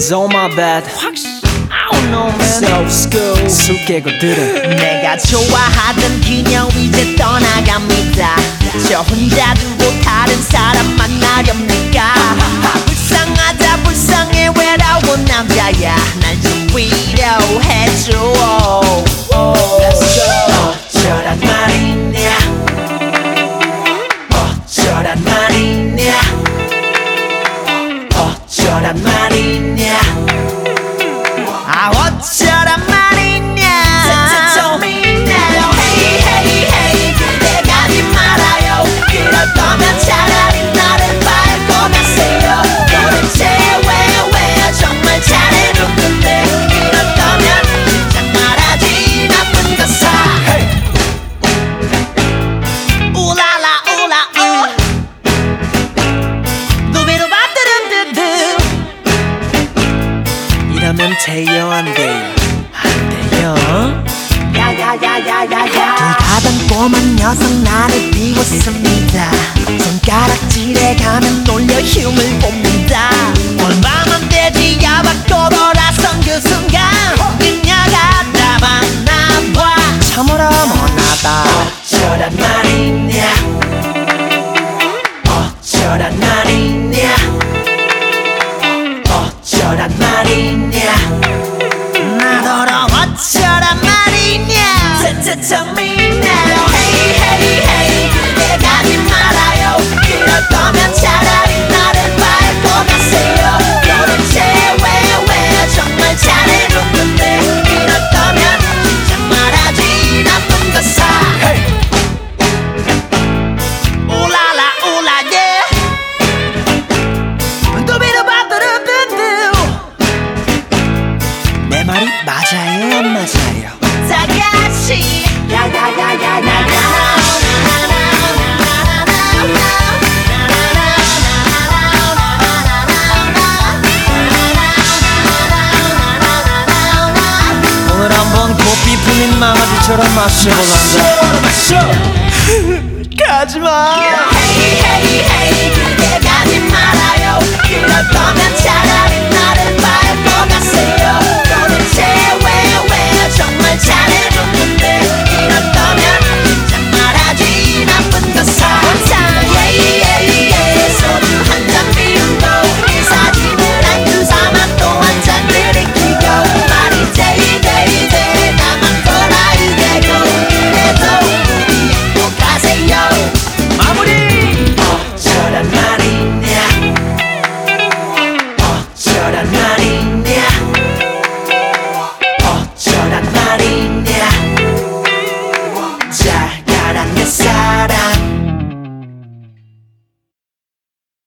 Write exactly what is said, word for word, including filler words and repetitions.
It's on my bed. I don't know man. So school 술 깨고 들어. 내가 좋아하던 그녀 이제 떠나갑니다. 저 혼자 두고 다른 사람 만나렵니까? 불쌍하다 불쌍해 외로운 남자야. 날 좀 위로해줘. Let's go. 어쩌란 말이냐 어쩌란 말이냐 어쩌란 말이냐 아 어쩌란 말이냐 Tell me now Hey hey hey 그대 가지 말아요 그럴 거면 차라리 나를 밟고 가세요 도대체 왜 왜 정말 잘해줬는데 이럴 거면 진짜 말하지 나쁜 거사 우라라 우라 우 두비두바뚜루뚜뚜 이러면 돼요 안 돼요? 안 돼요. 야야야야야야 길 가던 꼬만 녀석 나를 비웃습니다 손가락질에 가면 놀려 흉을 봅니다 얼마만 되지 야박고 돌아선 그 순간 그녀가 나봤나봐 참으라 못하다. 어쩌란 말이냐 어쩌란 말이냐 어쩌란 말이냐 나더러 어쩌란 말이냐 Tell me now Hey hey hey 그대 가지 말아요 그럴 거면 차라리 나를 밟고 가세요 도대체 왜 왜 정말 잘해줬는데 이럴 거면 진짜 말하지 나쁜 거사 우라라 우라 yeah 내 말이 맞아요 안 맞아요? 다 같이 야야야야야야 오늘 한번 고삐 풀린 망아지처럼 마셔볼란다. 가지마. Hey hey hey 그대 가지 말아요 그럴 거면 차라리